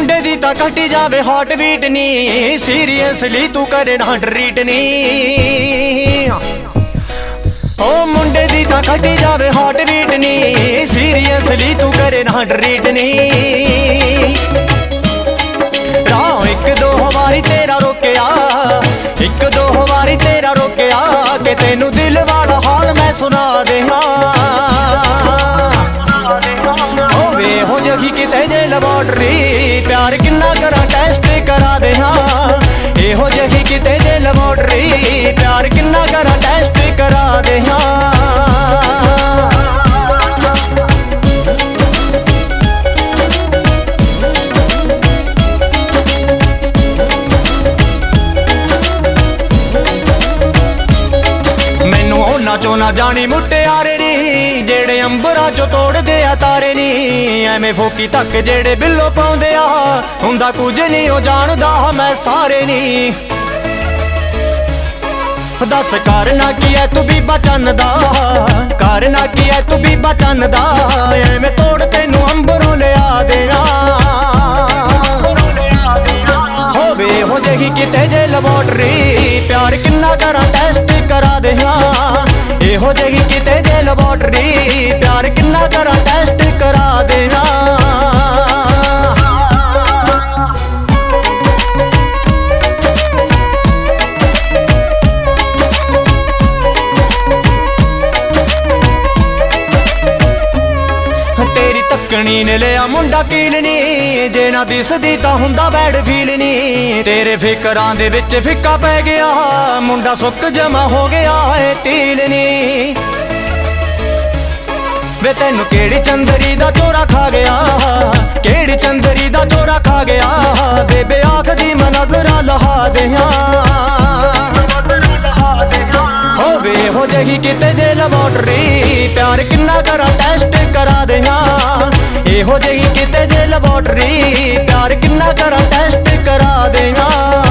मुंडे दी तां कटी जावे हार्ट बीट नी, सीरियसली तू करे ना ट्रीट नी। ओ मुंडे दी तां कटी जावे हार्ट बीट नी, सीरियसली तू करे ना ट्रीट नी। एक दो वारी तेरा रोकया, एक दो वारी तेरा रोकया, कि तेनू दिल वाला हाल मैं सुना देहां। होवे हो जगी किते जे लैबोरेटरी, प्यार किन्ना करा टेस्ट करा देहां। ए हो जगी किते जे लैबोरेटरी, प्यार किन्ना करा टेस्ट करा देहां। चो ना जानी मुटियारे नी, जेड़े अंबरां चो तोड़दे आ तारे नी। एवें फोकी तक जेड़े बिल्लो पाउंदे आ, हुंदा कुछ नहीं ओ जानदा मैं सारे नी। दस करना की है तू बीबा चन्न दा, करना की है तू बीबा चन्न दा, एवें तोड़ तेनू अंबरों लिया देना। होवे हो जगी किते जे लैबोरेटरी, प्यार किन्ना करा टेस्ट करा देहां। ए हो जगी किते जे लैबोरेटरी, प्यार किन्ना करा टेस्ट करा देना। तेरी तकनी ने लिया मुंडा कील नी, जे ना दिसदी तां हुंदा बैड फील नी। तेरे फिकरां दे विच फिक्का पै गया, मुंडा सुक जमा हो गया है तील नी। वे तैनू केड़ी चंदरी दा चोरा खा गया, केड़ी चंदरी दा चोरा खा गया, बेबे आखदी मैं नजरा लहा देहां। होवे हो जगी किते जे लैबोरेटरी, प्यार किन्ना करा टेस्ट करा देहां। ए हो जगी किते जे लैबोरेटरी, प्यार किन्ना करा टेस्ट करा देहां।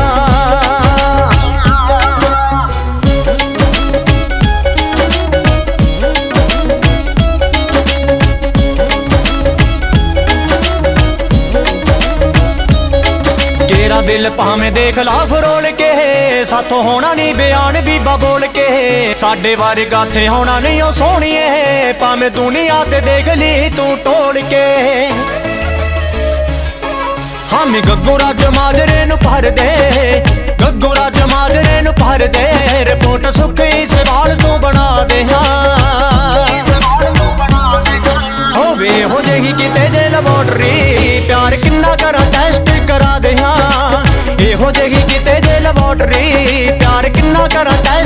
तेरा दिल भावें देख ला फरोल के, साथों होना नहीं बयान बीबा बोल के। साडे बारे गाथे होना नहीं ओ सोहणिए, भावें दुनिया ते देख ली तू टोल के। हम गग्गू राज माजरे नू भर दे, गग्गू राज माजरे नू भर दे, रिपोर्ट सुख इस वाल तू बना दे। होवे हो जगी किते जे लैबोरेटरी, प्यार किन्ना करा टेस्ट करा देहां। ए हो जगी किते जे लैबोरेटरी, प्यार किन्ना करा टेस्ट